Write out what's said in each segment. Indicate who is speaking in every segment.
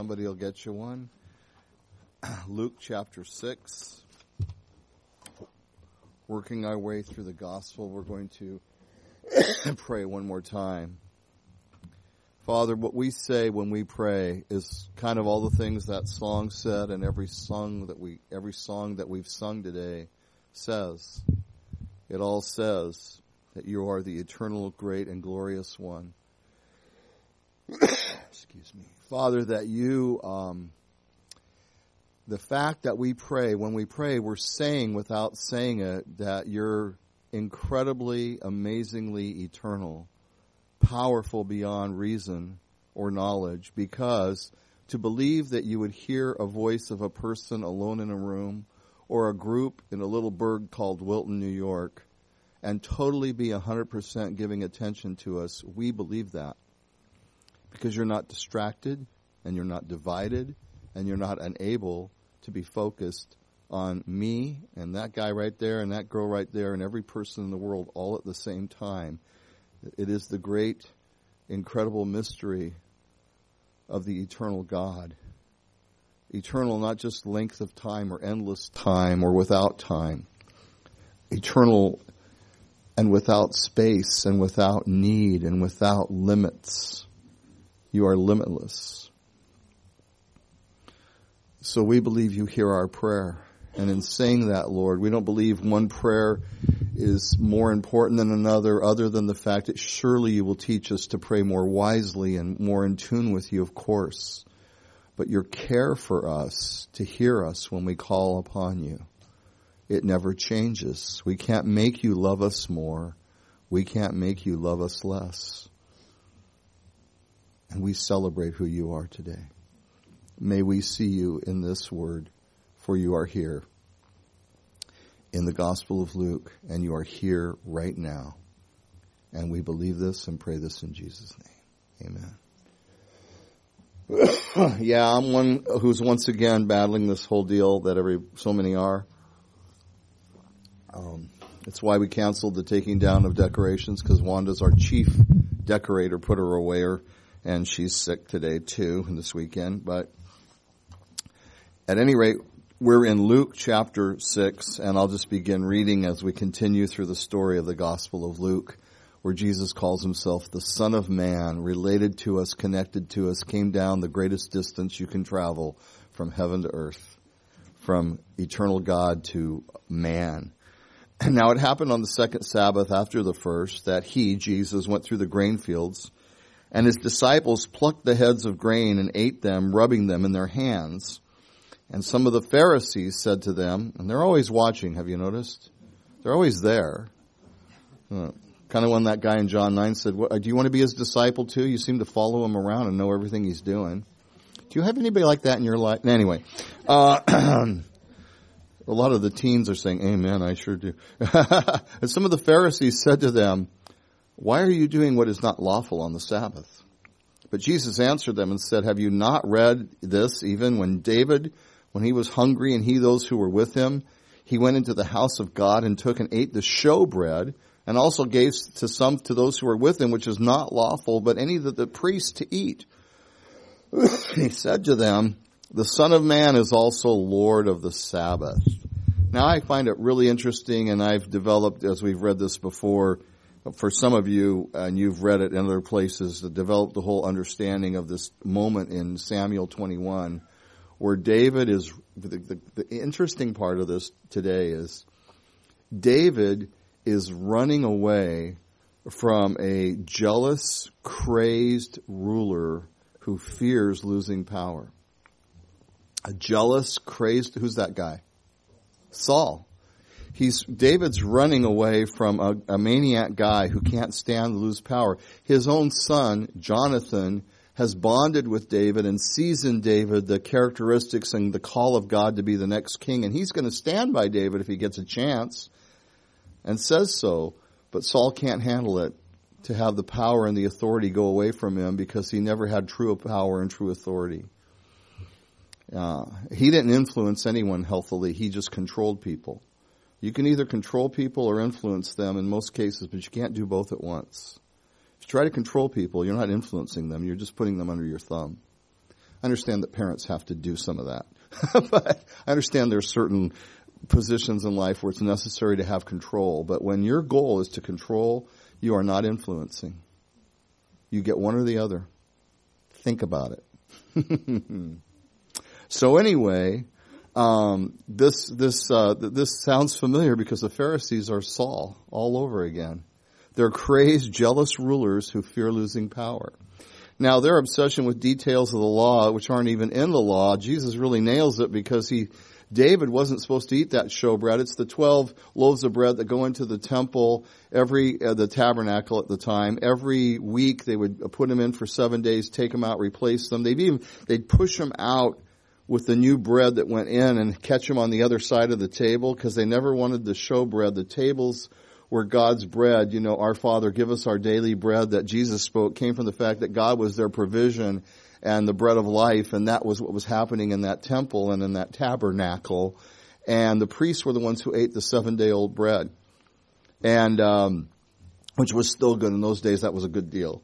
Speaker 1: Somebody will get you one. Luke chapter 6. Working our way through the gospel, we're going to pray one more time. Father, what we say when we pray is kind of all the things that song said, and every song that we've sung today says. It all says that you are the eternal, great, and glorious one. Excuse me. Father, that you, the fact that we pray, when we pray, we're saying without saying it that you're incredibly, amazingly eternal, powerful beyond reason or knowledge, because to believe that you would hear a voice of a person alone in a room or a group in a little burg called Wilton, New York, and totally be 100% giving attention to us, we believe that. Because you're not distracted, and you're not divided, and you're not unable to be focused on me and that guy right there and that girl right there and every person in the world all at the same time. It is the great, incredible mystery of the eternal God. Eternal, not just length of time or endless time or without time. Eternal and without space and without need and without limits. You are limitless. So we believe you hear our prayer. And in saying that, Lord, we don't believe one prayer is more important than another, other than the fact that surely you will teach us to pray more wisely and more in tune with you, of course. But your care for us, to hear us when we call upon you, it never changes. We can't make you love us more. We can't make you love us less. And we celebrate who you are today. May we see you in this word, for you are here in the Gospel of Luke, and you are here right now. And we believe this and pray this in Jesus' name. Amen. Yeah, I'm one who's once again battling this whole deal that so many are. It's why we canceled the taking down of decorations, because Wanda's our chief decorator, put her away, and she's sick today too, this weekend. But at any rate, we're in Luke chapter 6, and I'll just begin reading as we continue through the story of the Gospel of Luke, where Jesus calls himself the Son of Man, related to us, connected to us, came down the greatest distance you can travel from heaven to earth, from eternal God to man. Now it happened on the second Sabbath after the first that he, Jesus, went through the grain fields, and his disciples plucked the heads of grain and ate them, rubbing them in their hands. And some of the Pharisees said to them, and they're always watching, have you noticed? They're always there. Kind of when that guy in John 9 said, do you want to be his disciple too? You seem to follow him around and know everything he's doing. Do you have anybody like that in your life? Anyway, a lot of the teens are saying, amen, I sure do. And some of the Pharisees said to them, why are you doing what is not lawful on the Sabbath? But Jesus answered them and said, have you not read this even when David, when he was hungry and those who were with him, he went into the house of God and took and ate the showbread and also gave to those who were with him, which is not lawful, but any of the priests to eat. He said to them, the Son of Man is also Lord of the Sabbath. Now I find it really interesting, and I've developed, as we've read this before, for some of you, and you've read it in other places, to develop the whole understanding of this moment in Samuel 21, where David is, the interesting part of this today is, David is running away from a jealous, crazed ruler who fears losing power. A jealous, crazed, who's that guy? Saul. David's running away from a maniac guy who can't stand to lose power. His own son, Jonathan, has bonded with David and sees in David the characteristics and the call of God to be the next king. And he's going to stand by David if he gets a chance, and says so. But Saul can't handle it, to have the power and the authority go away from him, because he never had true power and true authority. He didn't influence anyone healthily. He just controlled people. You can either control people or influence them in most cases, but you can't do both at once. If you try to control people, you're not influencing them. You're just putting them under your thumb. I understand that parents have to do some of that. But I understand there's certain positions in life where it's necessary to have control. But when your goal is to control, you are not influencing. You get one or the other. Think about it. So anyway, this sounds familiar because the Pharisees are Saul all over again. They're crazed, jealous rulers who fear losing power. Now, their obsession with details of the law, which aren't even in the law, Jesus really nails it because David wasn't supposed to eat that showbread. It's the 12 loaves of bread that go into the temple the tabernacle at the time. Every week they would put them in for 7 days, take them out, replace them. They'd push them out with the new bread that went in and catch them on the other side of the table because they never wanted the showbread. The tables were God's bread. Our Father, give us our daily bread that Jesus spoke came from the fact that God was their provision and the bread of life, and that was what was happening in that temple and in that tabernacle. And the priests were the ones who ate the 7-day-old bread, and which was still good in those days. That was a good deal.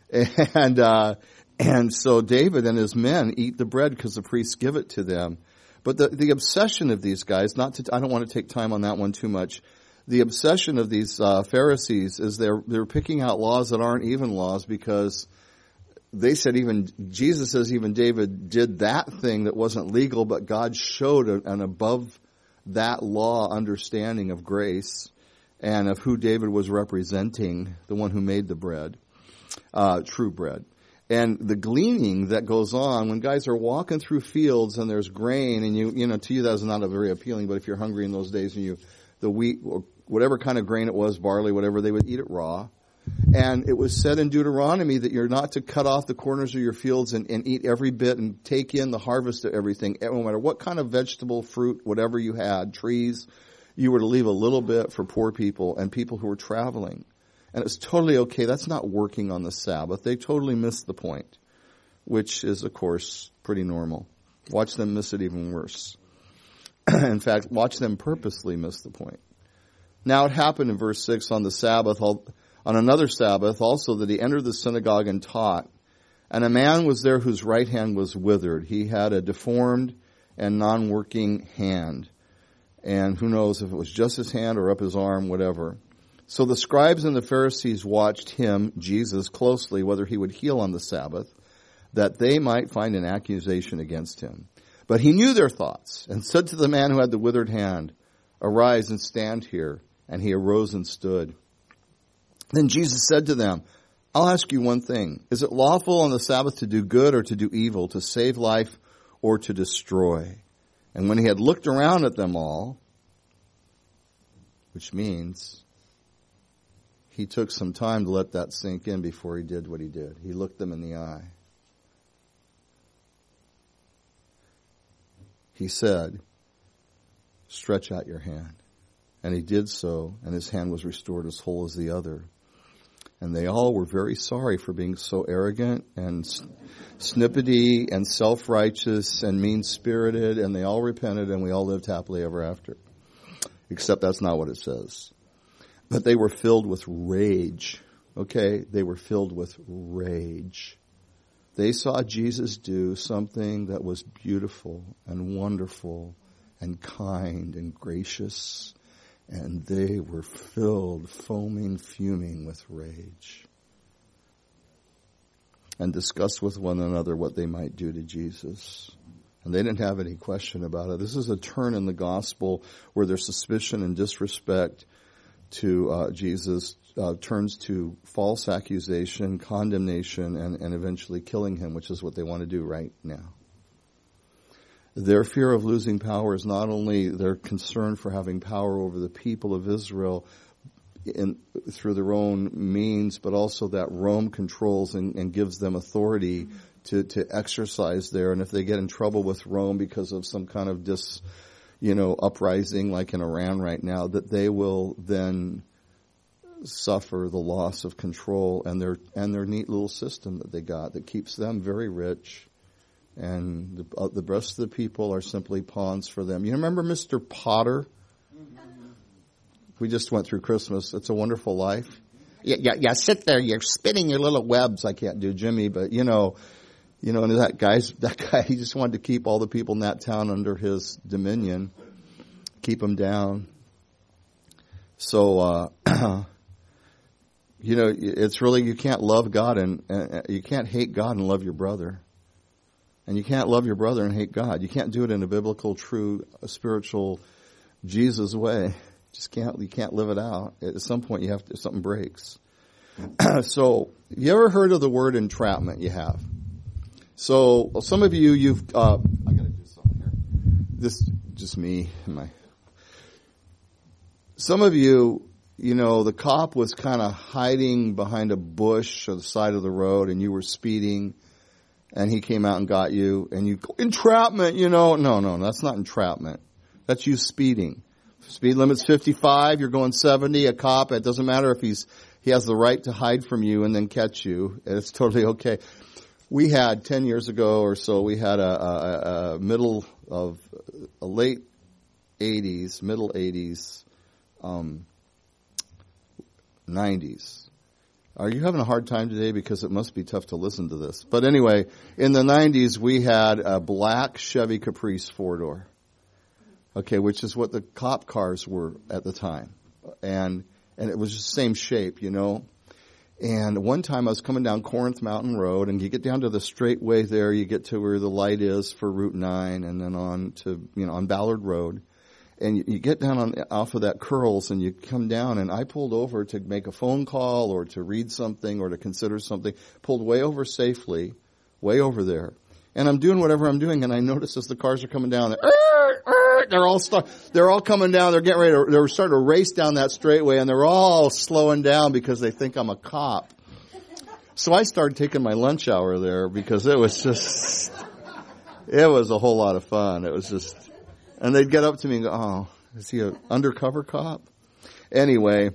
Speaker 1: And so David and his men eat the bread because the priests give it to them. But the obsession of these guys, I don't want to take time on that one too much. The obsession of these Pharisees is they're picking out laws that aren't even laws because they said Jesus says even David did that thing that wasn't legal, but God showed an above that law understanding of grace and of who David was representing, the one who made the bread, true bread. And the gleaning that goes on when guys are walking through fields and there's grain and to you that's not a very appealing, but if you're hungry in those days and the wheat or whatever kind of grain it was, barley, whatever, they would eat it raw. And it was said in Deuteronomy that you're not to cut off the corners of your fields and eat every bit and take in the harvest of everything. No matter what kind of vegetable, fruit, whatever you had, trees, you were to leave a little bit for poor people and people who were traveling. And it's totally okay. That's not working on the Sabbath. They totally missed the point, which is, of course, pretty normal. Watch them miss it even worse. In fact, watch them purposely miss the point. Now it happened in verse 6 on another Sabbath also that he entered the synagogue and taught. And a man was there whose right hand was withered. He had a deformed and non-working hand. And who knows if it was just his hand or up his arm, whatever. So the scribes and the Pharisees watched him, Jesus, closely, whether he would heal on the Sabbath, that they might find an accusation against him. But he knew their thoughts and said to the man who had the withered hand, "Arise and stand here." And he arose and stood. Then Jesus said to them, "I'll ask you one thing. Is it lawful on the Sabbath to do good or to do evil, to save life or to destroy?" And when he had looked around at them all, which means he took some time to let that sink in before he did what he did. He looked them in the eye. He said, "Stretch out your hand." And he did so, and his hand was restored as whole as the other. And they all were very sorry for being so arrogant and snippety and self-righteous and mean-spirited, and they all repented, and we all lived happily ever after. Except that's not what it says. But they were filled with rage. Okay? They were filled with rage. They saw Jesus do something that was beautiful and wonderful and kind and gracious. And they were filled, foaming, fuming with rage. And discussed with one another what they might do to Jesus. And they didn't have any question about it. This is a turn in the gospel where their suspicion and disrespect to Jesus turns to false accusation, condemnation, and eventually killing him, which is what they want to do right now. Their fear of losing power is not only their concern for having power over the people of Israel through their own means, but also that Rome controls and gives them authority to exercise there. And if they get in trouble with Rome because of some kind of uprising like in Iran right now, that they will then suffer the loss of control and their neat little system that they got that keeps them very rich. And the rest of the people are simply pawns for them. You remember Mr. Potter? We just went through Christmas. It's a Wonderful Life. Yeah, sit there. You're spinning your little webs. I can't do Jimmy, but And that guy, he just wanted to keep all the people in that town under his dominion, keep them down. So, it's really, you can't love God and you can't hate God and love your brother. And you can't love your brother and hate God. You can't do it in a biblical, true, spiritual, Jesus way. You can't live it out. At some point something breaks. So, you ever heard of the word entrapment? You have. So, some of you, I gotta do something here. This, just me and some of you, the cop was kind of hiding behind a bush or the side of the road and you were speeding and he came out and got you and you go, entrapment, No, that's not entrapment. That's you speeding. Speed limit's 55, you're going 70, a cop, it doesn't matter if he has the right to hide from you and then catch you. It's totally okay. We had 10 years ago or so, we had a late 80s, middle 80s, 90s. Are you having a hard time today? Because it must be tough to listen to this. But anyway, in the 90s, we had a black Chevy Caprice 4-door. Okay, which is what the cop cars were at the time. And it was just the same shape, And one time I was coming down Corinth Mountain Road, and you get down to the straightway there, you get to where the light is for Route 9, and then on to, on Ballard Road. And you get down off of that curls and you come down, and I pulled over to make a phone call or to read something or to consider something, pulled way over safely, way over there. And I'm doing whatever I'm doing, and I notice as the cars are coming down, they're all coming down, they're getting ready they're starting to race down that straightway, and they're all slowing down because they think I'm a cop. So I started taking my lunch hour there because it was a whole lot of fun. It was just, and they'd get up to me and go, oh, is he an undercover cop? Anyway,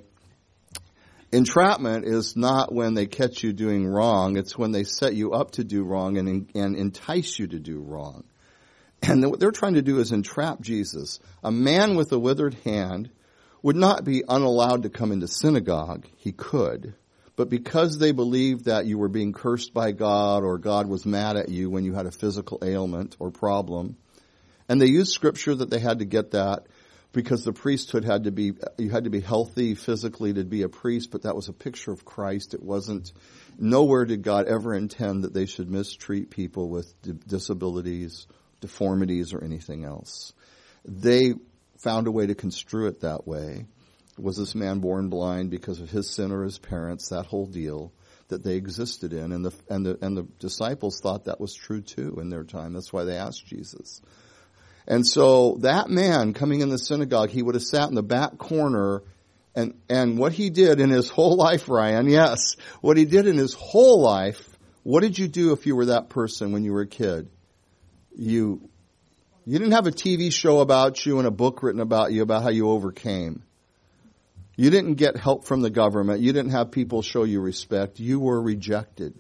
Speaker 1: entrapment is not when they catch you doing wrong. It's when they set you up to do wrong and entice you to do wrong. And what they're trying to do is entrap Jesus. A man with a withered hand would not be unallowed to come into synagogue. He could. But because they believed that you were being cursed by God or God was mad at you when you had a physical ailment or problem, and they used scripture that they had to get that because the priesthood you had to be healthy physically to be a priest, but that was a picture of Christ. It wasn't, nowhere did God ever intend that they should mistreat people with disabilities, deformities, or anything else. They found a way to construe it that way. Was this man born blind because of his sin or his parents? That whole deal that they existed in, and the disciples thought that was true too in their time. That's why they asked Jesus. And so that man coming in the synagogue, he would have sat in the back corner, and what he did in his whole life, Ryan, yes, what he did in his whole life, what did you do if you were that person when you were a kid? You didn't have a TV show about you and a book written about you about how you overcame. You didn't get help from the government. You didn't have people show you respect. You were rejected.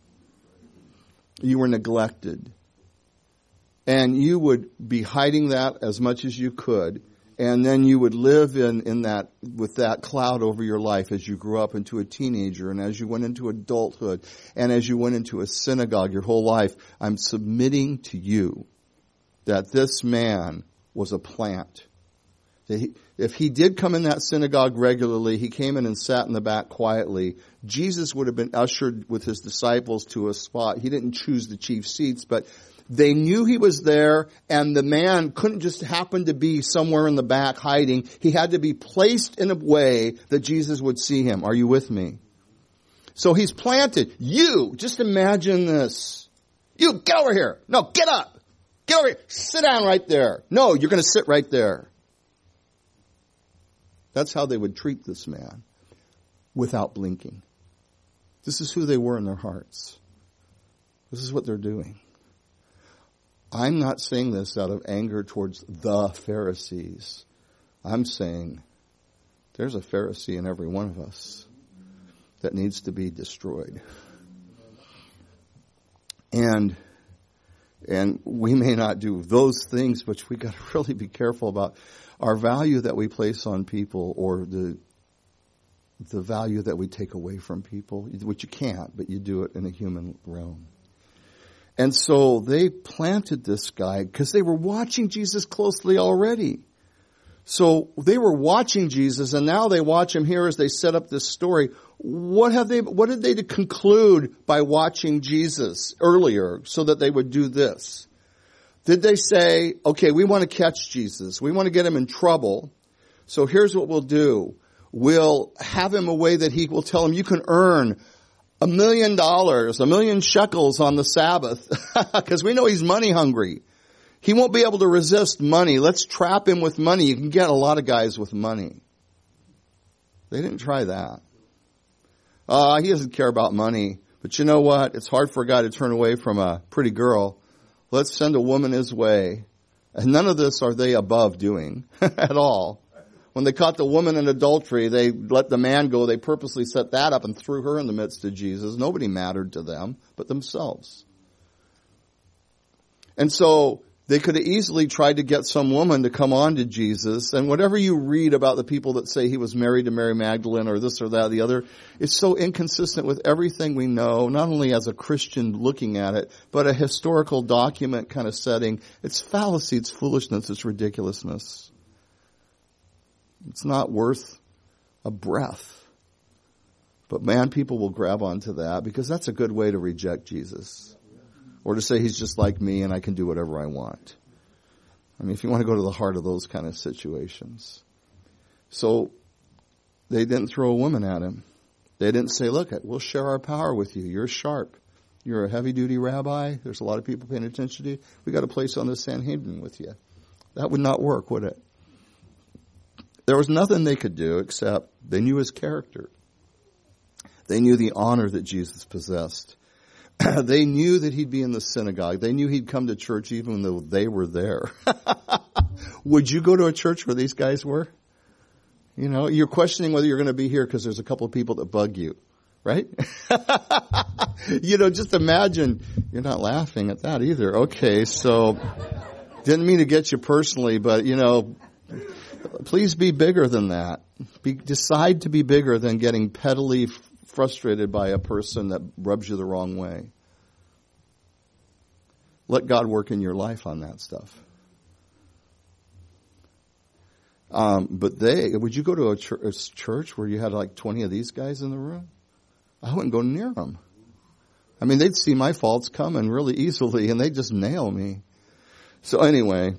Speaker 1: You were neglected. And you would be hiding that as much as you could. And then you would live in that, with that cloud over your life as you grew up into a teenager and as you went into adulthood and as you went into a synagogue your whole life. I'm submitting to you that this man was a plant. If he did come in that synagogue regularly, he came in and sat in the back quietly, Jesus would have been ushered with his disciples to a spot. He didn't choose the chief seats, but they knew he was there, and the man couldn't just happen to be somewhere in the back hiding. He had to be placed in a way that Jesus would see him. Are you with me? So he's planted. You, just imagine this. You, get over here. No, get up. Get over here. Sit down right there. No, you're going to sit right there. That's how they would treat this man without blinking. This is who they were in their hearts. This is what they're doing. I'm not saying this out of anger towards the Pharisees. I'm saying there's a Pharisee in every one of us that needs to be destroyed. And we may not do those things, but we got to really be careful about our value that we place on people or the value that we take away from people, which you can't, but you do it in a human realm. And so they planted this guy because they were watching Jesus closely already. So they were watching Jesus, and now they watch him here as they set up this story. What did they conclude by watching Jesus earlier so that they would do this? Did they say, okay, we want to catch Jesus. We want to get him in trouble. So here's what we'll do. We'll have him a way that he will tell him you can earn $1 million, 1,000,000 shekels on the Sabbath, because we know he's money hungry. He won't be able to resist money. Let's trap him with money. You can get a lot of guys with money. They didn't try that. He doesn't care about money. But you know what? It's hard for a guy to turn away from a pretty girl. Let's send a woman his way. And none of this are they above doing at all. When they caught the woman in adultery, they let the man go. They purposely set that up and threw her in the midst of Jesus. Nobody mattered to them but themselves. And so they could have easily tried to get some woman to come on to Jesus. And whatever you read about the people that say he was married to Mary Magdalene or this or that or the other, it's so inconsistent with everything we know, not only as a Christian looking at it, but a historical document kind of setting. It's fallacy, it's foolishness, it's ridiculousness. It's not worth a breath. But man, people will grab onto that because that's a good way to reject Jesus. Or to say he's just like me and I can do whatever I want. I mean, if you want to go to the heart of those kind of situations. So they didn't throw a woman at him. They didn't say, look, we'll share our power with you. You're sharp. You're a heavy-duty rabbi. There's a lot of people paying attention to you. We got a place on the Sanhedrin with you. That would not work, would it? There was nothing they could do except they knew his character. They knew the honor that Jesus possessed. They knew that he'd be in the synagogue. They knew he'd come to church even though they were there. Would you go to a church where these guys were? You know, you're questioning whether you're going to be here because there's a couple of people that bug you, right? You know, just imagine. You're not laughing at that either. Okay, so didn't mean to get you personally, but, you know, please be bigger than that. Decide to be bigger than getting pettily frustrated by a person that rubs you the wrong way. Let God work in your life on that stuff. But would you go to a church where you had like 20 of these guys in the room? I wouldn't go near them. I mean, they'd see my faults coming really easily and they'd just nail me. So anyway,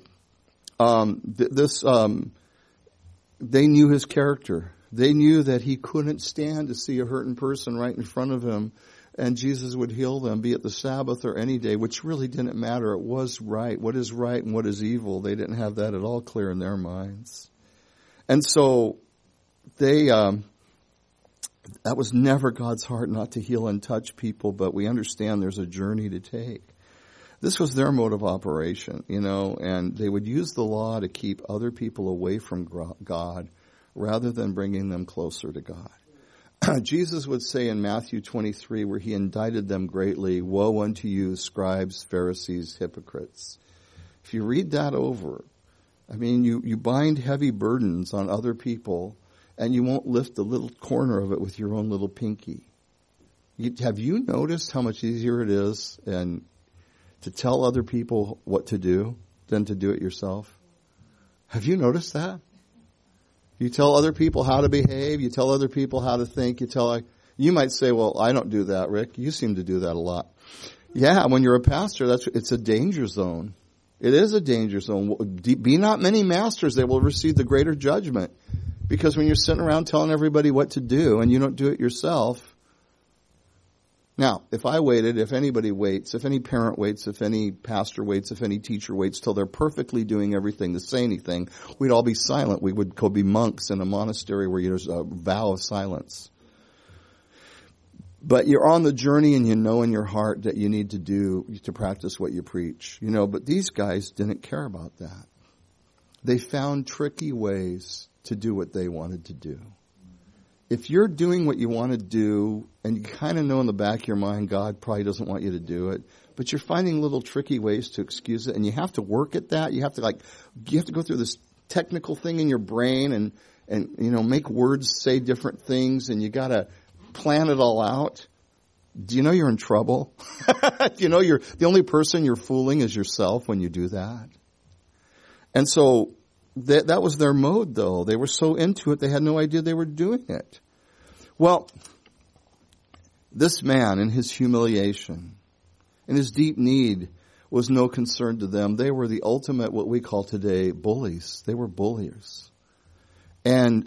Speaker 1: they knew his character. They knew that he couldn't stand to see a hurting person right in front of him and Jesus would heal them, be it the Sabbath or any day, which really didn't matter. It was right. What is right and what is evil? They didn't have that at all clear in their minds. And so that was never God's heart, not to heal and touch people, but we understand there's a journey to take. This was their mode of operation, you know, and they would use the law to keep other people away from God rather than bringing them closer to God. Jesus would say in Matthew 23, where he indicted them greatly, woe unto you, scribes, Pharisees, hypocrites. If you read that over, I mean, you bind heavy burdens on other people and you won't lift the little corner of it with your own little pinky. Have you noticed how much easier it is and to tell other people what to do than to do it yourself? Have you noticed that? You tell other people how to behave. You tell other people how to think. You might say, well, I don't do that, Rick. You seem to do that a lot. Yeah, when you're a pastor, it's a danger zone. It is a danger zone. Be not many masters, they will receive the greater judgment. Because when you're sitting around telling everybody what to do and you don't do it yourself. Now, if I waited, if anybody waits, if any parent waits, if any pastor waits, if any teacher waits till they're perfectly doing everything to say anything, we'd all be silent. We would go be monks in a monastery where there's a vow of silence. But you're on the journey and you know in your heart that you need to practice what you preach. You know, but these guys didn't care about that. They found tricky ways to do what they wanted to do. If you're doing what you want to do, and you kind of know in the back of your mind God probably doesn't want you to do it, but you're finding little tricky ways to excuse it, and you have to work at that. You have to go through this technical thing in your brain and you know, make words say different things, and you got to plan it all out. Do you know you're in trouble? Do you know the only person you're fooling is yourself when you do that? And so that was their mode, though. They were so into it, they had no idea they were doing it. Well, this man, in his humiliation, in his deep need, was no concern to them. They were the ultimate, what we call today, bullies. They were bulliers. And,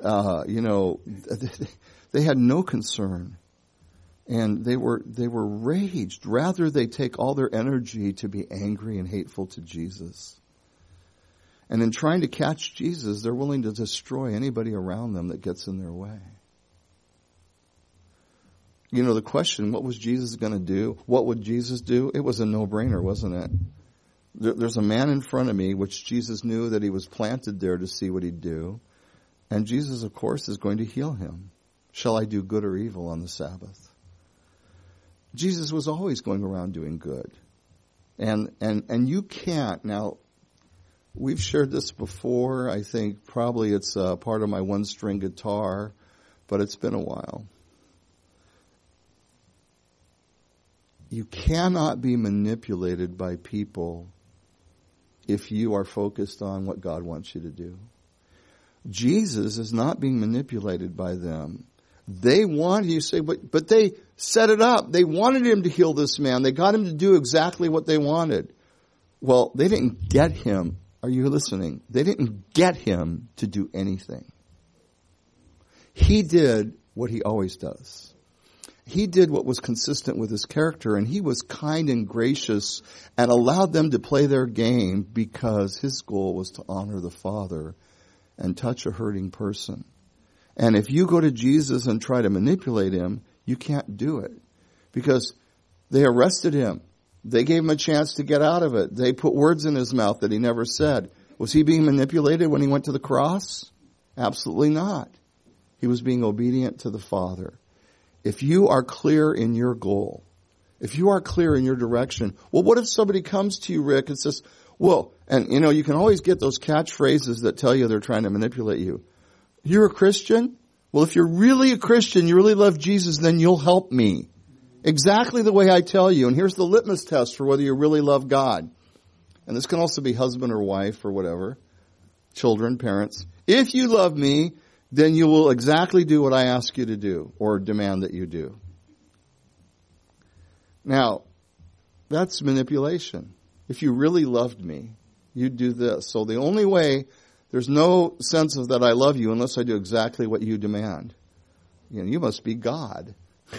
Speaker 1: they had no concern. And they were raged. Rather, they take all their energy to be angry and hateful to Jesus. And in trying to catch Jesus, they're willing to destroy anybody around them that gets in their way. You know, the question, what was Jesus going to do? What would Jesus do? It was a no-brainer, wasn't it? There's a man in front of me, which Jesus knew that he was planted there to see what he'd do. And Jesus, of course, is going to heal him. Shall I do good or evil on the Sabbath? Jesus was always going around doing good. And you can't. Now, we've shared this before. I think probably it's part of my one-string guitar, but it's been a while. You cannot be manipulated by people if you are focused on what God wants you to do. Jesus is not being manipulated by them. They wanted, you say, but they set it up. They wanted him to heal this man. They got him to do exactly what they wanted. Well, they didn't get him. Are you listening? They didn't get him to do anything. He did what he always does. He did what was consistent with his character, and he was kind and gracious and allowed them to play their game because his goal was to honor the Father and touch a hurting person. And if you go to Jesus and try to manipulate him, you can't do it because they arrested him. They gave him a chance to get out of it. They put words in his mouth that he never said. Was he being manipulated when he went to the cross? Absolutely not. He was being obedient to the Father. If you are clear in your goal, if you are clear in your direction, well, what if somebody comes to you, Rick, and says, well, and you know, you can always get those catchphrases that tell you they're trying to manipulate you. You're a Christian? Well, if you're really a Christian, you really love Jesus, then you'll help me. Exactly the way I tell you. And here's the litmus test for whether you really love God. And this can also be husband or wife or whatever, children, parents. If you love me, then you will exactly do what I ask you to do or demand that you do. Now, that's manipulation. If you really loved me, you'd do this. So the only way, there's no sense of that I love you unless I do exactly what you demand. You know, you must be God.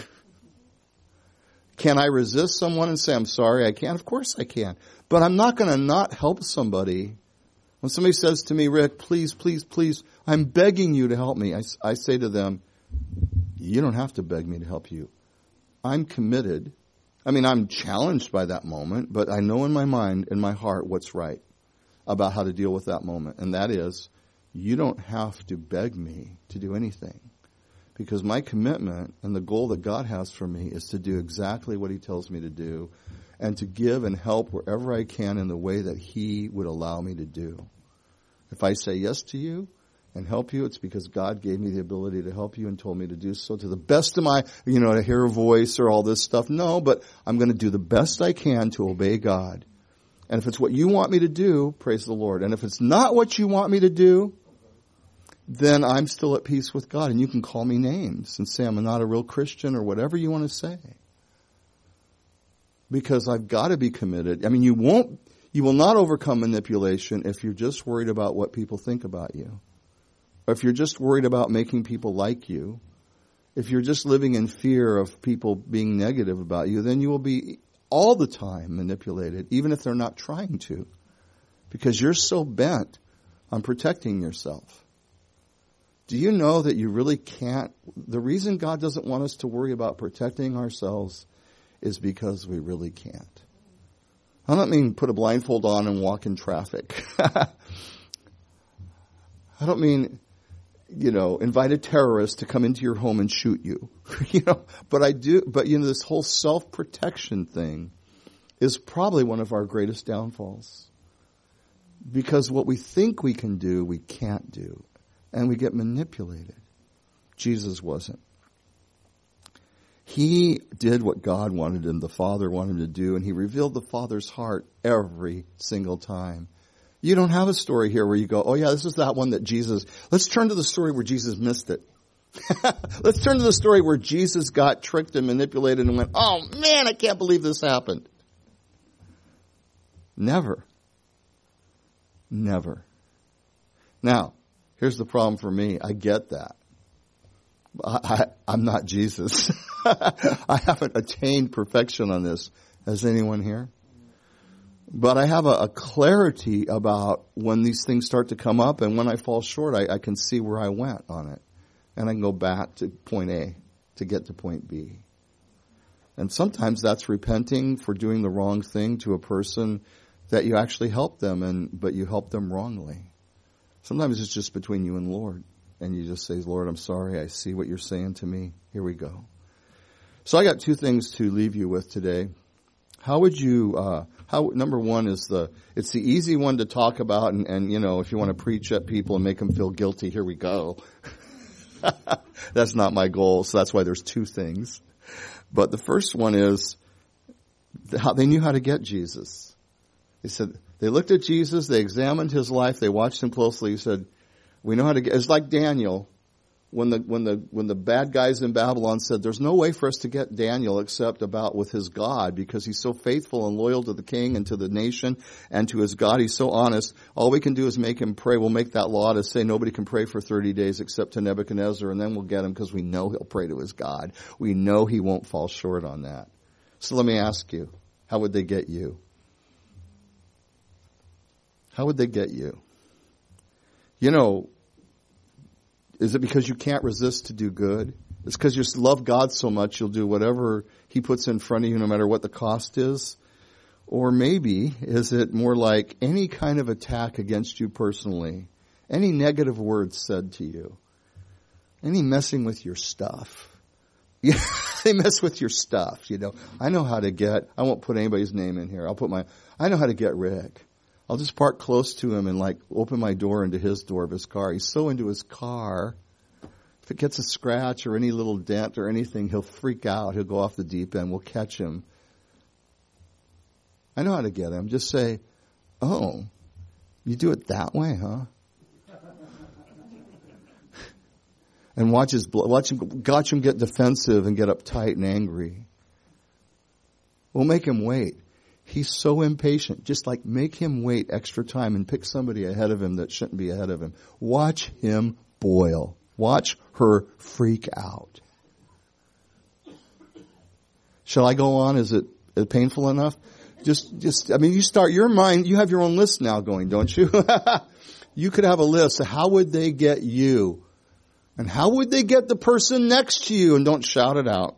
Speaker 1: Can I resist someone and say, I'm sorry, I can't? Of course I can. But I'm not going to not help somebody. When somebody says to me, Rick, please, please, please, I'm begging you to help me. I say to them, you don't have to beg me to help you. I'm committed. I mean, I'm challenged by that moment, but I know in my mind, in my heart, what's right about how to deal with that moment. And that is, you don't have to beg me to do anything. Because my commitment and the goal that God has for me is to do exactly what he tells me to do and to give and help wherever I can in the way that he would allow me to do. If I say yes to you and help you, it's because God gave me the ability to help you and told me to do so to the best of my, to hear a voice or all this stuff. No, but I'm going to do the best I can to obey God. And if it's what you want me to do, praise the Lord. And if it's not what you want me to do, then I'm still at peace with God. And you can call me names and say I'm not a real Christian or whatever you want to say. Because I've got to be committed. I mean, you will not overcome manipulation if you're just worried about what people think about you. Or if you're just worried about making people like you. If you're just living in fear of people being negative about you, then you will be all the time manipulated, even if they're not trying to. Because you're so bent on protecting yourself. Do you know that you really can't? The reason God doesn't want us to worry about protecting ourselves is because we really can't. I don't mean put a blindfold on and walk in traffic. I don't mean, invite a terrorist to come into your home and shoot you. But I do, but this whole self-protection thing is probably one of our greatest downfalls. Because what we think we can do, we can't do. And we get manipulated. Jesus wasn't. He did what God wanted him, the Father wanted him to do, and he revealed the Father's heart every single time. You don't have a story here where you go, oh yeah, this is that one that Jesus, let's turn to the story where Jesus missed it. Let's turn to the story where Jesus got tricked and manipulated and went, oh man, I can't believe this happened. Never. Never. Now, here's the problem for me. I get that. I'm not Jesus. I haven't attained perfection on this. Has anyone here? But I have a clarity about when these things start to come up, and when I fall short, I can see where I went on it. And I can go back to point A to get to point B. And sometimes that's repenting for doing the wrong thing to a person that you actually helped them, but you helped them wrongly. Sometimes it's just between you and Lord. And you just say, Lord, I'm sorry. I see what you're saying to me. Here we go. So I got two things to leave you with today. How would you, number one is it's the easy one to talk about. And you know, if you want to preach at people and make them feel guilty, here we go. That's not my goal. So that's why there's two things. But the first one is how they knew how to get Jesus. They said, they looked at Jesus, they examined his life, they watched him closely. He said, we know how to get, it's like Daniel, when the bad guys in Babylon said, there's no way for us to get Daniel except about with his God, because he's so faithful and loyal to the king and to the nation and to his God. He's so honest. All we can do is make him pray. We'll make that law to say nobody can pray for 30 days except to Nebuchadnezzar, and then we'll get him because we know he'll pray to his God. We know he won't fall short on that. So let me ask you, how would they get you? How would they get you? You know, is it because you can't resist to do good? It's because you love God so much you'll do whatever he puts in front of you no matter what the cost is? Or maybe is it more like any kind of attack against you personally, any negative words said to you, any messing with your stuff? Yeah, they mess with your stuff, you know. I know how to get, I won't put anybody's name in here. I know how to get Rick. I'll just park close to him and like open my door into his door of his car. He's so into his car. If it gets a scratch or any little dent or anything, he'll freak out. He'll go off the deep end. We'll catch him. I know how to get him. Just say, oh, you do it that way, huh? And watch him get defensive and get uptight and angry. We'll make him wait. He's so impatient. Just like make him wait extra time and pick somebody ahead of him that shouldn't be ahead of him. Watch him boil. Watch her freak out. Shall I go on? Is it painful enough? I mean, you start your mind, you have your own list now going, don't you? You could have a list. How would they get you? And how would they get the person next to you? And don't shout it out.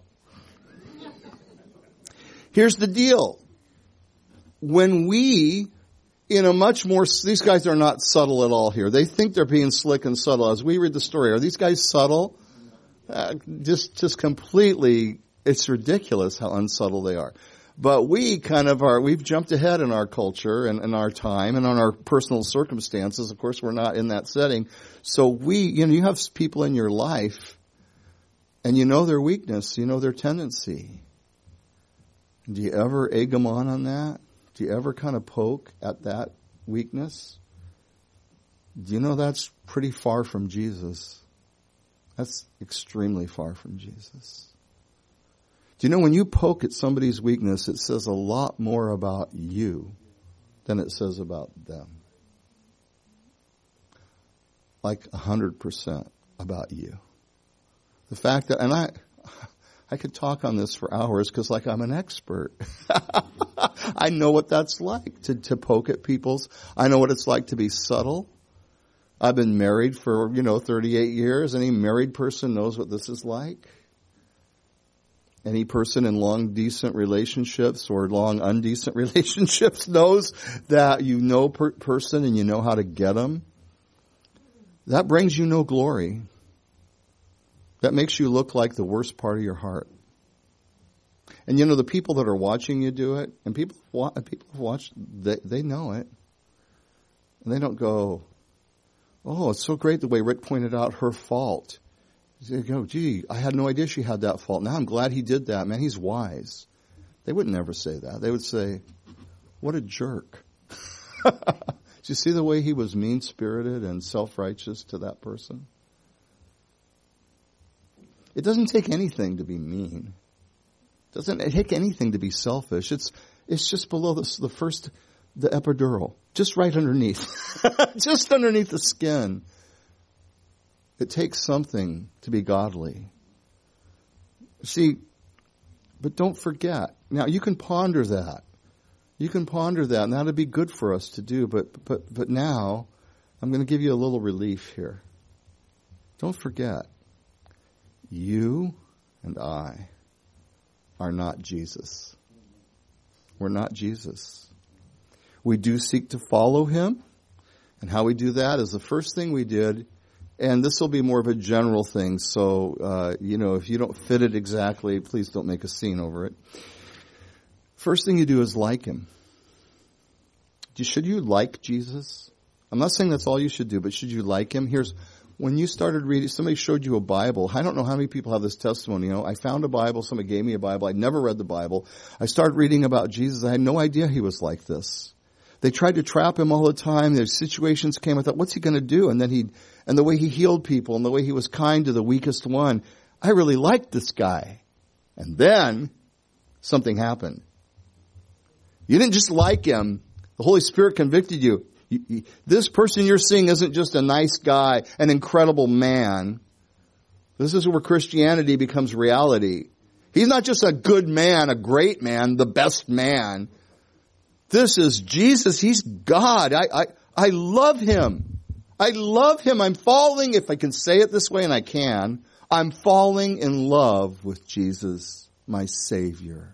Speaker 1: Here's the deal. When we, in a much more, these guys are not subtle at all here. They think they're being slick and subtle. As we read the story, are these guys subtle? Just completely, it's ridiculous how unsubtle they are. But we kind of are, we've jumped ahead in our culture and in our time and on our personal circumstances. Of course, we're not in that setting. So you have people in your life and you know their weakness, you know their tendency. Do you ever egg them on that? Do you ever kind of poke at that weakness? Do you know that's pretty far from Jesus? That's extremely far from Jesus. Do you know when you poke at somebody's weakness, it says a lot more about you than it says about them. Like 100% about you. The fact that, and I could talk on this for hours because like I'm an expert. I know what that's like to poke at people's. I know what it's like to be subtle. I've been married for, 38 years. Any married person knows what this is like. Any person in long decent relationships or long undecent relationships knows that you know person and you know how to get them. That brings you no glory. That makes you look like the worst part of your heart. And the people that are watching you do it, and people have watched, they know it. And they don't go, oh, it's so great the way Rick pointed out her fault You go, gee, I had no idea she had that fault. Now I'm glad he did that. Man, he's wise. They would never say that. They would say, what a jerk. Do you see the way he was mean-spirited and self-righteous to that person? It doesn't take anything to be mean. It doesn't take anything to be selfish. It's just below the epidural, just right underneath, just underneath the skin. It takes something to be godly. See, but don't forget. Now, you can ponder that. You can ponder that, and that'd be good for us to do. But now, I'm going to give you a little relief here. Don't forget, you and I are not Jesus. We're not Jesus. We do seek to follow him, and how we do that is the first thing we did. And this will be more of a general thing, so, if you don't fit it exactly, please don't make a scene over it. First thing you do is like him. Should you like Jesus? I'm not saying that's all you should do, but should you like him? When you started reading, somebody showed you a Bible. I don't know how many people have this testimony. I found a Bible, somebody gave me a Bible. I'd never read the Bible. I started reading about Jesus. I had no idea he was like this. They tried to trap him all the time. There's situations came. I thought, what's he going to do? And the way he healed people and the way he was kind to the weakest one. I really liked this guy. And then something happened. You didn't just like him. The Holy Spirit convicted you. This person you're seeing isn't just a nice guy, an incredible man. This is where Christianity becomes reality. He's not just a good man, a great man, the best man. This is Jesus. He's God. I love him. I love him. I'm falling, if I can say it this way, and I can, I'm falling in love with Jesus, my Savior.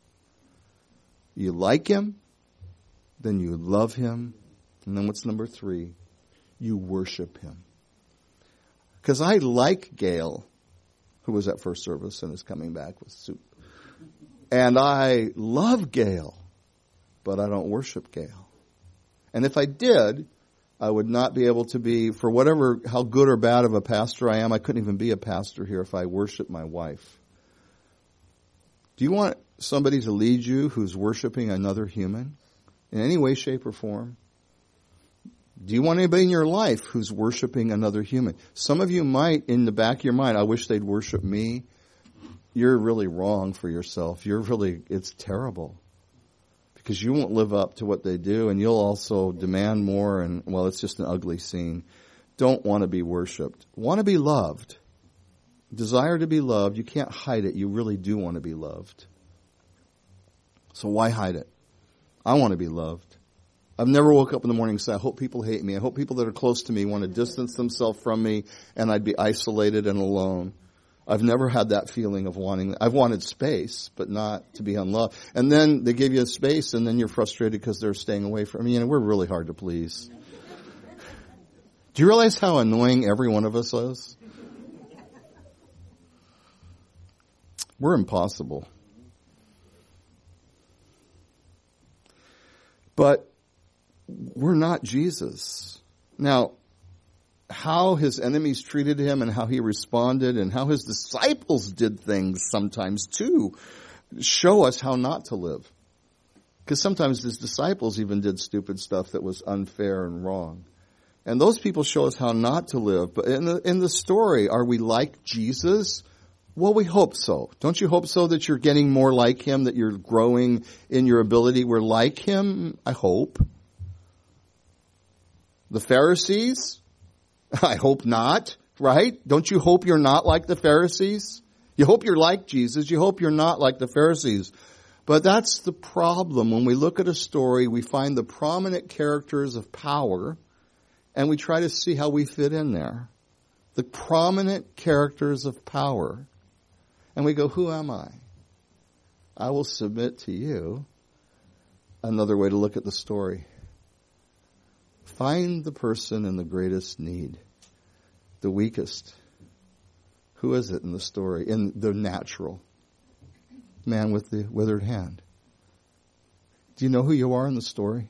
Speaker 1: You like him, then you love him, and then what's number 3? You worship him. Because I like Gail, who was at first service and is coming back with soup. And I love Gail. But I don't worship Gail. And if I did, I would not be able to be, for how good or bad of a pastor I am, I couldn't even be a pastor here if I worship my wife. Do you want somebody to lead you who's worshiping another human in any way, shape, or form? Do you want anybody in your life who's worshiping another human? Some of you might, in the back of your mind, I wish they'd worship me. You're really wrong for yourself. It's terrible. Because you won't live up to what they do, and you'll also demand more, and, well, it's just an ugly scene. Don't want to be worshipped. Want to be loved. Desire to be loved. You can't hide it. You really do want to be loved. So why hide it? I want to be loved. I've never woke up in the morning and said, I hope people hate me. I hope people that are close to me want to distance themselves from me, and I'd be isolated and alone. I've never had that feeling of I've wanted space, but not to be unloved. And then they give you a space, and then you're frustrated because they're staying away from you. We're really hard to please. Do you realize how annoying every one of us is? We're impossible. But we're not Jesus. Now, how his enemies treated him and how he responded and how his disciples did things sometimes too show us how not to live. Because sometimes his disciples even did stupid stuff that was unfair and wrong. And those people show us how not to live. But in the story, are we like Jesus? Well, we hope so. Don't you hope so that you're getting more like him, that you're growing in your ability? We're like him, I hope. The Pharisees? I hope not, right? Don't you hope you're not like the Pharisees? You hope you're like Jesus. You hope you're not like the Pharisees. But that's the problem. When we look at a story, we find the prominent characters of power, and we try to see how we fit in there. The prominent characters of power. And we go, who am I? I will submit to you another way to look at the story. Find the person in the greatest need, the weakest. Who is it in the story, in the natural? Man with the withered hand. Do you know who you are in the story?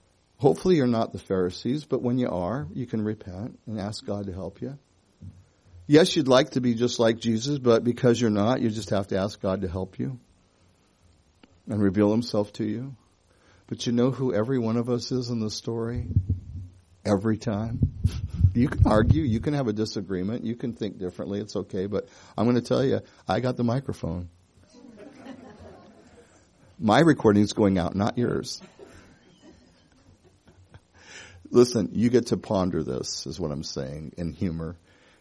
Speaker 1: Hopefully you're not the Pharisees, but when you are, you can repent and ask God to help you. Yes, you'd like to be just like Jesus, but because you're not, you just have to ask God to help you and reveal himself to you. But you know who every one of us is in the story? Every time. You can argue, you can have a disagreement, you can think differently, it's okay, but I'm going to tell you, I got the microphone. My recording's going out, not yours. Listen, you get to ponder this, is what I'm saying, in humor.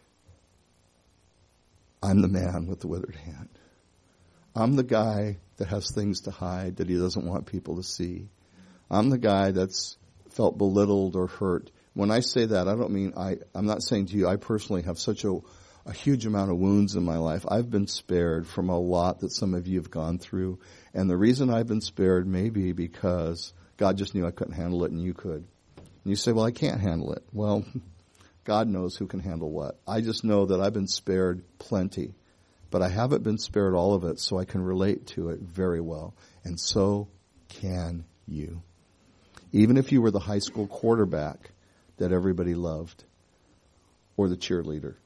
Speaker 1: I'm the man with the withered hand. I'm the guy that has things to hide that he doesn't want people to see. I'm the guy that's felt belittled or hurt. When I say that, I don't mean I'm not saying to you, I personally have such a huge amount of wounds in my life. I've been spared from a lot that some of you have gone through. And the reason I've been spared may be because God just knew I couldn't handle it and you could. And you say, well, I can't handle it. Well, God knows who can handle what. I just know that I've been spared plenty. But I haven't been spared all of it, so I can relate to it very well. And so can you. Even if you were the high school quarterback that everybody loved, or the cheerleader.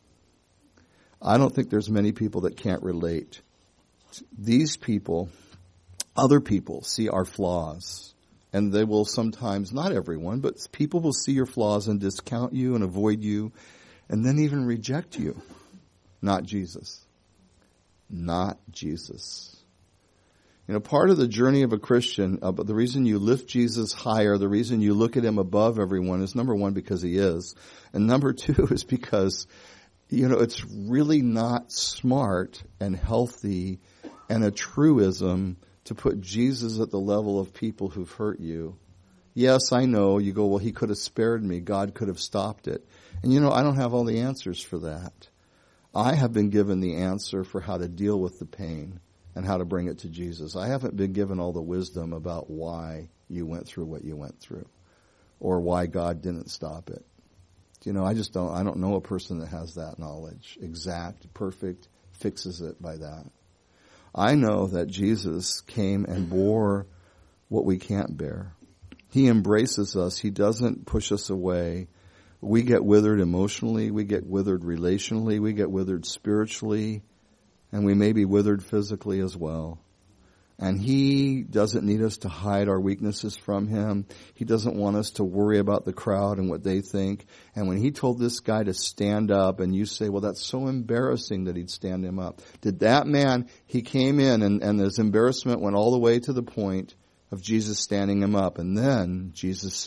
Speaker 1: I don't think there's many people that can't relate. These people, other people, see our flaws. And they will sometimes, not everyone, but people will see your flaws and discount you and avoid you and then even reject you. Not Jesus. Not Jesus. You know, part of the journey of a Christian, but the reason you lift Jesus higher, the reason you look at him above everyone is, number one, because he is. And number two is because, you know, it's really not smart and healthy and a truism to put Jesus at the level of people who've hurt you. Yes, I know. You go, well, he could have spared me. God could have stopped it. And you know, I don't have all the answers for that. I have been given the answer for how to deal with the pain and how to bring it to Jesus. I haven't been given all the wisdom about why you went through what you went through or why God didn't stop it. You know, I don't know a person that has that knowledge. Exact, perfect, fixes it by that. I know that Jesus came and bore what we can't bear. He embraces us. He doesn't push us away. We get withered emotionally. We get withered relationally. We get withered spiritually. And we may be withered physically as well. And he doesn't need us to hide our weaknesses from him. He doesn't want us to worry about the crowd and what they think. And when he told this guy to stand up, and you say, well, that's so embarrassing that he'd stand him up. Did that man, he came in and his embarrassment went all the way to the point of Jesus standing him up. And then Jesus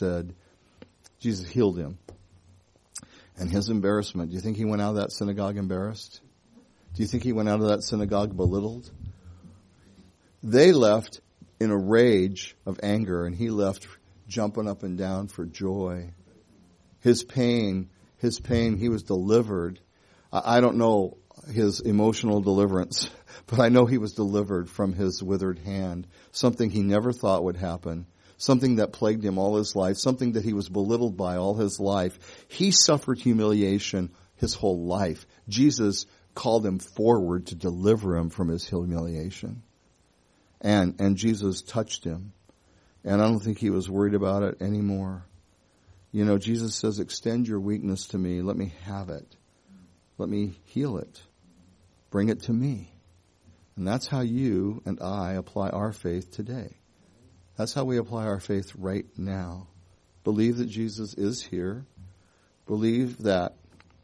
Speaker 1: healed him. And his embarrassment, do you think he went out of that synagogue embarrassed? Do you think he went out of that synagogue belittled? They left in a rage of anger, and he left jumping up and down for joy. His pain, he was delivered. I don't know his emotional deliverance, but I know he was delivered from his withered hand, something he never thought would happen, something that plagued him all his life, something that he was belittled by all his life. He suffered humiliation his whole life. Jesus called him forward to deliver him from his humiliation. And Jesus touched him. And I don't think he was worried about it anymore. You know, Jesus says, extend your weakness to me. Let me have it. Let me heal it. Bring it to me. And that's how you and I apply our faith today. That's how we apply our faith right now. Believe that Jesus is here. Believe that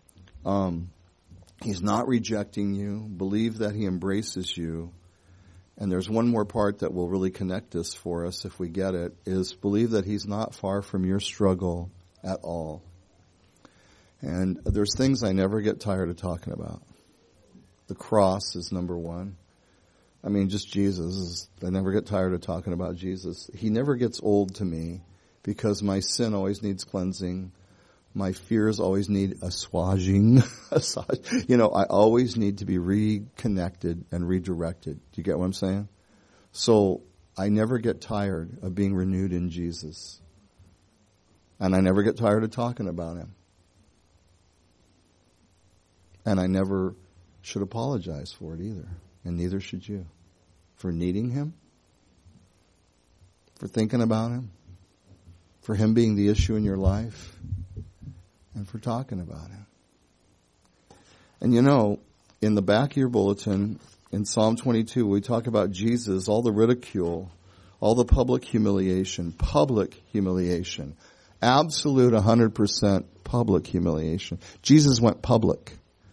Speaker 1: he's not rejecting you. Believe that he embraces you. And there's one more part that will really connect this for us if we get it, is believe that he's not far from your struggle at all. And there's things I never get tired of talking about. The cross is number one. I mean, just Jesus. I never get tired of talking about Jesus. He never gets old to me because my sin always needs cleansing. My fears always need assuaging. You know, I always need to be reconnected and redirected. Do you get what I'm saying? So I never get tired of being renewed in Jesus. And I never get tired of talking about him. And I never should apologize for it either. And neither should you. For needing him. For thinking about him. For him being the issue in your life. And for talking about him. And you know, in the back of your bulletin, in Psalm 22, we talk about Jesus, all the ridicule, all the public humiliation, absolute 100% public humiliation. Jesus went public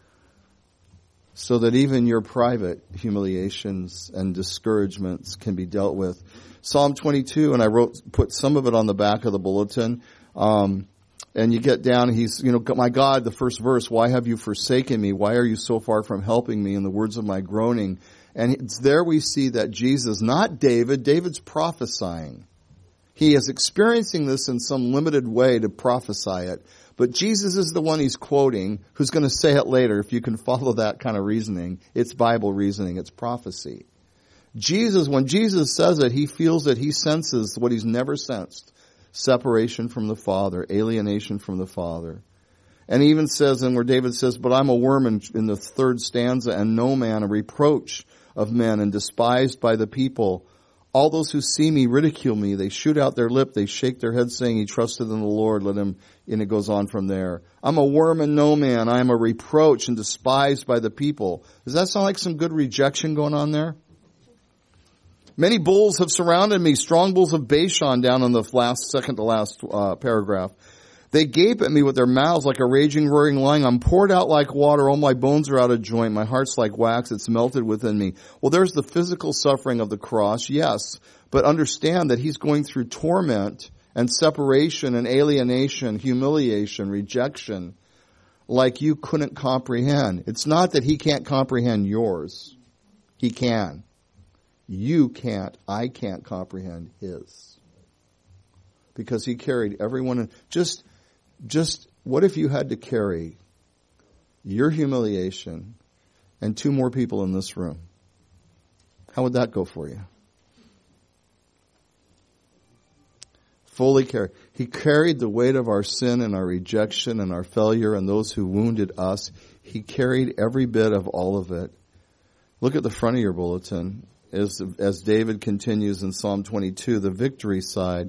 Speaker 1: so that even your private humiliations and discouragements can be dealt with. Psalm 22, and I put some of it on the back of the bulletin. And you get down, he's, my God, the first verse, why have you forsaken me? Why are you so far from helping me in the words of my groaning? And it's there we see that Jesus, not David, David's prophesying. He is experiencing this in some limited way to prophesy it. But Jesus is the one he's quoting, who's going to say it later. If you can follow that kind of reasoning, it's Bible reasoning, it's prophecy. Jesus, when Jesus says it, he feels it, he senses what he's never sensed. Separation from the Father, alienation from the Father. And he even says, and where David says, but I'm a worm in the third stanza, and no man, a reproach of men, and despised by the people. All those who see me ridicule me. They shoot out their lip. They shake their head saying, he trusted in the Lord. Let him, and it goes on from there. I'm a worm and no man. I am a reproach and despised by the people. Does that sound like some good rejection going on there? Many bulls have surrounded me, strong bulls of Bashan, down in the second to last paragraph. They gape at me with their mouths like a raging, roaring lion. I'm poured out like water. All my bones are out of joint. My heart's like wax. It's melted within me. Well, there's the physical suffering of the cross, yes. But understand that he's going through torment and separation and alienation, humiliation, rejection, like you couldn't comprehend. It's not that he can't comprehend yours. He can. You can't, I can't comprehend his. Because he carried everyone. Just what if you had to carry your humiliation and 2 more people in this room? How would that go for you? Fully carry. He carried the weight of our sin and our rejection and our failure and those who wounded us. He carried every bit of all of it. Look at the front of your bulletin. As David continues in Psalm 22, the victory side.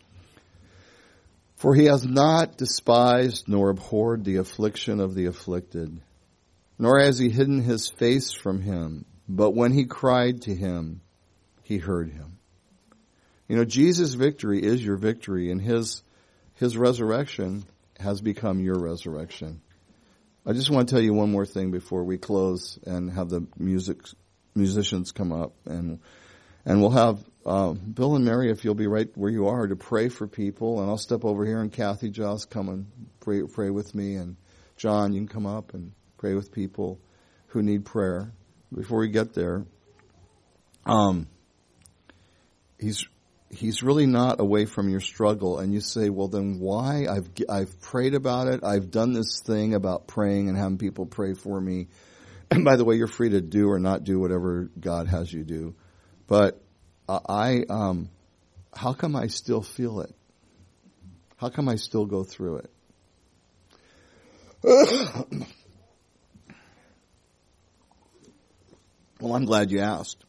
Speaker 1: For he has not despised nor abhorred the affliction of the afflicted, nor has he hidden his face from him. But when he cried to him, he heard him. Jesus' victory is your victory, and his resurrection has become your resurrection. I just want to tell you one more thing before we close and have the musicians come up, and we'll have Bill and Mary, if you'll be right where you are, to pray for people, and I'll step over here, and Kathy, Joss, come and pray with me, and John, you can come up and pray with people who need prayer. Before we get there, he's really not away from your struggle, and you say, well, then why? I've prayed about it. I've done this thing about praying and having people pray for me. And by the way, you're free to do or not do whatever God has you do. But how come I still feel it? How come I still go through it? Well, I'm glad you asked.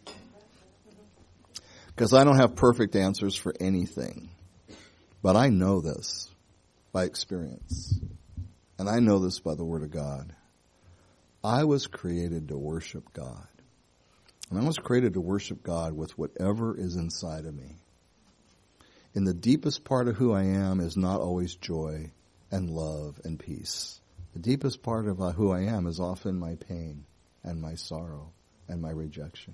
Speaker 1: Because I don't have perfect answers for anything. But I know this by experience. And I know this by the Word of God. I was created to worship God. And I was created to worship God with whatever is inside of me. In the deepest part of who I am is not always joy and love and peace. The deepest part of who I am is often my pain and my sorrow and my rejection.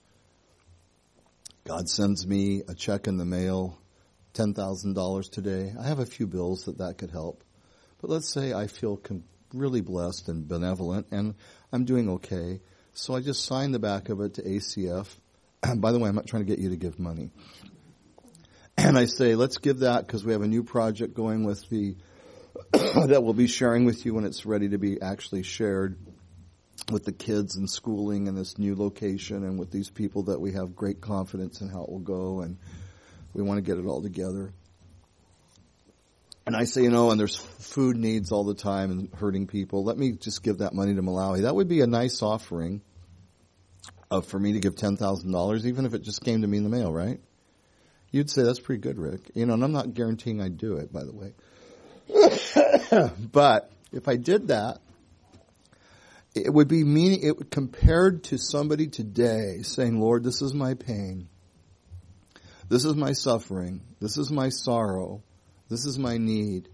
Speaker 1: God sends me a check in the mail, $10,000 today. I have a few bills that could help. But let's say I feel really blessed and benevolent, and I'm doing okay. So I just signed the back of it to ACF. By the way, I'm not trying to get you to give money. And I say, let's give that because we have a new project going with that we'll be sharing with you when it's ready to be actually shared with the kids and schooling in this new location and with these people that we have great confidence in how it will go, and we want to get it all together. And I say, and there's food needs all the time and hurting people. Let me just give that money to Malawi. That would be a nice offering for me to give $10,000, even if it just came to me in the mail, right? You'd say, that's pretty good, Rick. And I'm not guaranteeing I'd do it, by the way. But if I did that, it would be compared to somebody today saying, Lord, this is my pain. This is my suffering. This is my sorrow. This is my need.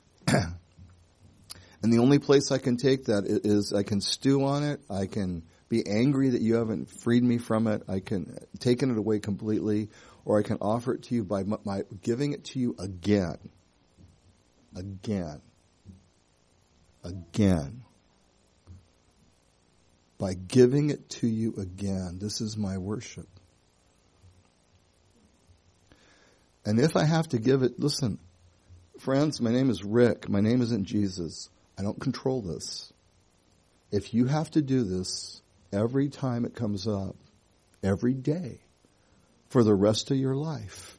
Speaker 1: And the only place I can take that is I can stew on it. I can be angry that you haven't freed me from it. I can taken it away completely, or I can offer it to you by giving it to you again. Again. By giving it to you again. This is my worship. And if I have to give it, listen, friends, my name is Rick. My name isn't Jesus. I don't control this. If you have to do this every time it comes up, every day, for the rest of your life,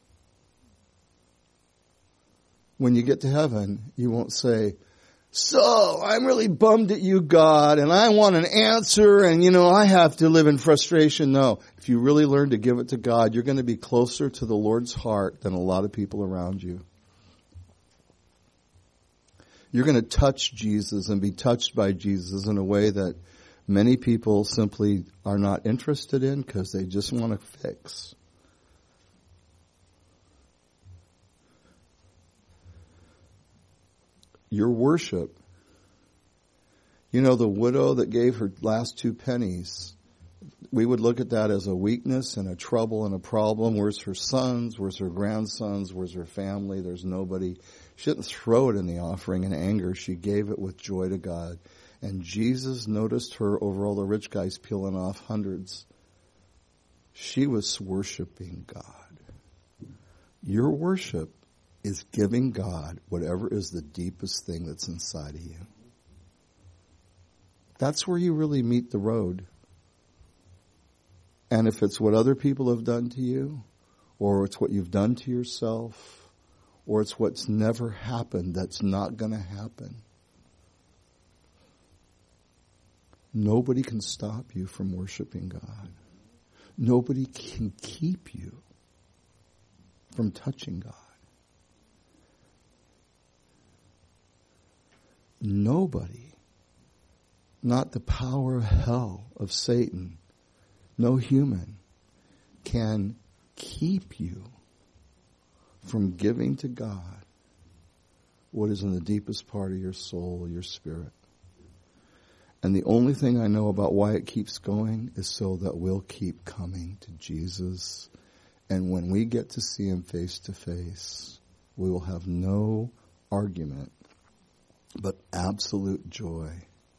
Speaker 1: when you get to heaven, you won't say, so, I'm really bummed at you, God, and I want an answer, and I have to live in frustration. No. If you really learn to give it to God, you're going to be closer to the Lord's heart than a lot of people around you. You're going to touch Jesus and be touched by Jesus in a way that many people simply are not interested in because they just want to fix. Your worship, the widow that gave her last 2 pennies, we would look at that as a weakness and a trouble and a problem. Where's her sons? Where's her grandsons? Where's her family? There's nobody. She didn't throw it in the offering in anger. She gave it with joy to God. And Jesus noticed her over all the rich guys peeling off hundreds. She was worshiping God. Your worship is giving God whatever is the deepest thing that's inside of you. That's where you really meet the road. And if it's what other people have done to you, or it's what you've done to yourself, or it's what's never happened that's not going to happen, nobody can stop you from worshiping God. Nobody can keep you from touching God. Nobody, not the power of hell, of Satan, no human can keep you from giving to God what is in the deepest part of your soul, your spirit. And the only thing I know about why it keeps going is so that we'll keep coming to Jesus. And when we get to see Him face to face, we will have no argument, but absolute joy.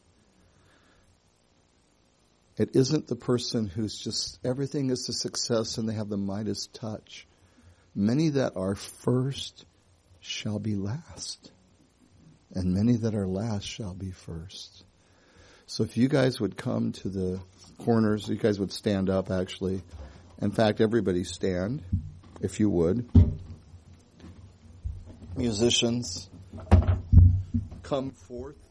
Speaker 1: It isn't the person who's just, everything is a success and they have the Midas touch. Many that are first shall be last, and many that are last shall be first. So if you guys would come to the corners, you guys would stand up actually. In fact, everybody stand, if you would. Musicians, come forth.